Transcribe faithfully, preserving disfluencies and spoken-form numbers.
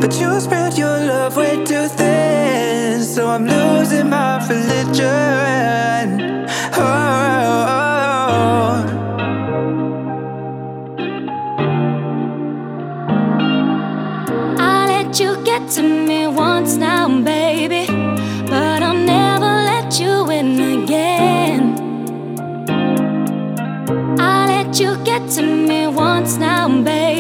but you spread your love way too thin. So I'm losing my religion. Oh, oh, oh. I let you get to me once now, baby, but I'll never let you in again. I let you get to me once now, baby,